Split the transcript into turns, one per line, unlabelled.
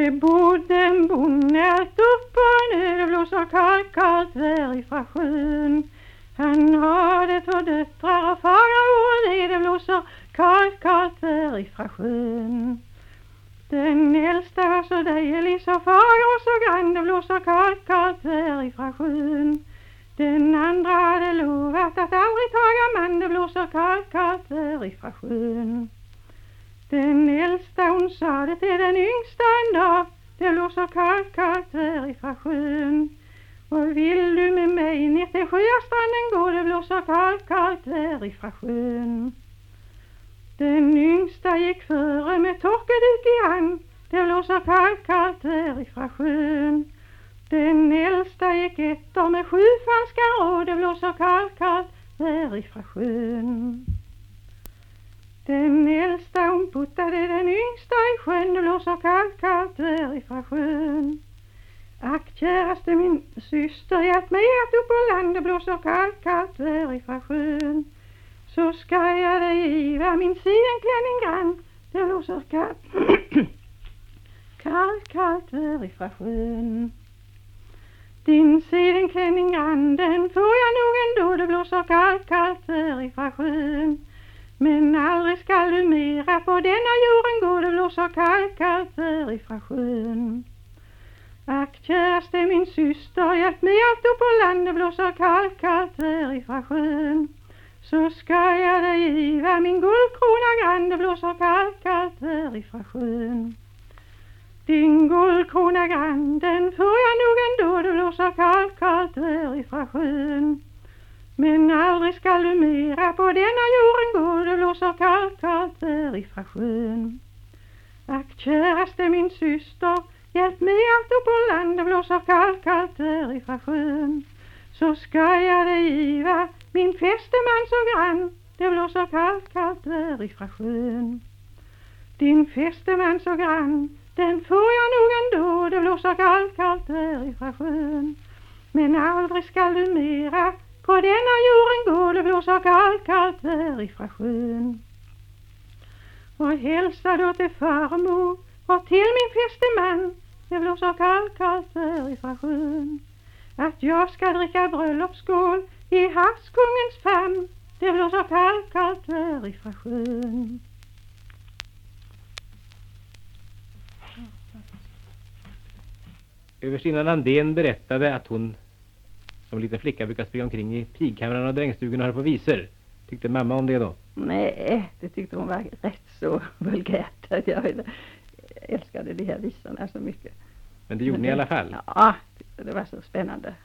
Det bodde en bonde allt upp och ner, det blåser kallt, kallt väder ifrån sjön. Han hade 2 döttrar och fagra och det blåser kallt, kallt väder ifrån sjön. Den äldsta var så dejlig, så fager och så grann, det blåser kallt, kallt väder ifrån sjön. Den andra hade lovat att aldrig taga man, det blåser kallt, kallt väder ifrån sjön. Den äldsta hon sa det till den yngsta en dag, det blåser kallt, kallt väder ifrån sjön. Och vill du med mig ner till sjöstranden gå, det blåser kallt, kallt väder ifrån sjön. Den yngsta gick före med torkeduk i hand, det blåser kallt, kallt väder ifrån sjön. Den äldsta gick efter med 7 falska råd, det blåser kallt, kallt väder ifrån sjön. Den äldsta hon puttade den yngsta i sjön, det blåser kallt, kallt väder ifrån sjön. Ack, käraste min syster, hjälp mig att upp på land, det blåser kallt, kallt väder ifrån sjön. Så ska jag dig giva min sidenklänning grann, det blåser kallt, kallt, kallt väder ifrån sjön. Din sidenklänning grann, den får jag nog ändå, det blåser kallt, kallt väder ifrån sjön. Men aldrig skall du mera på denna jorden gå, det blåser kallt, kallt väder ifrån sjön. Ack, käraste min syster, hjälp mig allt upp på land, det blåser kallt, kallt väder ifrån sjön. Så ska jag dig giva min guldkrona grann, det blåser kallt, kallt väder ifrån sjön. Din guldkrona grann, den får jag nog ändå, det blåser kallt, kallt väder ifrån sjön. Men aldrig skall du mera på denna jorden gå, det blåser kallt, kallt väder ifrån sjön. Ack, käraste min syster, hjälp mig allt upp på land, det blåser kallt, kallt väder ifrån sjön. Så ska jag dig giva min fästeman så grann, det blåser kallt, kallt väder ifrån sjön. Din fästeman så grann, den får jag nog ändå, det blåser kallt, kallt väder ifrån sjön. Men aldrig skall du mera på denna jorden gå, det blåser kallt, kallt väder ifrån sjön. Och hälsa då till farmor och till min fästeman, det blåser kallt, kallt väder ifrån sjön. Att jag ska dricka bröllopsskål i havskungens famn, det blåser kallt, kallt väder ifrån sjön.
Överstinnan Andén berättade att hon som liten flicka brukar springa omkring i pigkamrarna och drängstugorna och höra på visor. Tyckte mamma om det då?
Nej, det tyckte hon var rätt så vulgärt. Jag älskade de här visorna så mycket.
Men det gjorde ni i alla fall?
Ja, det var så spännande.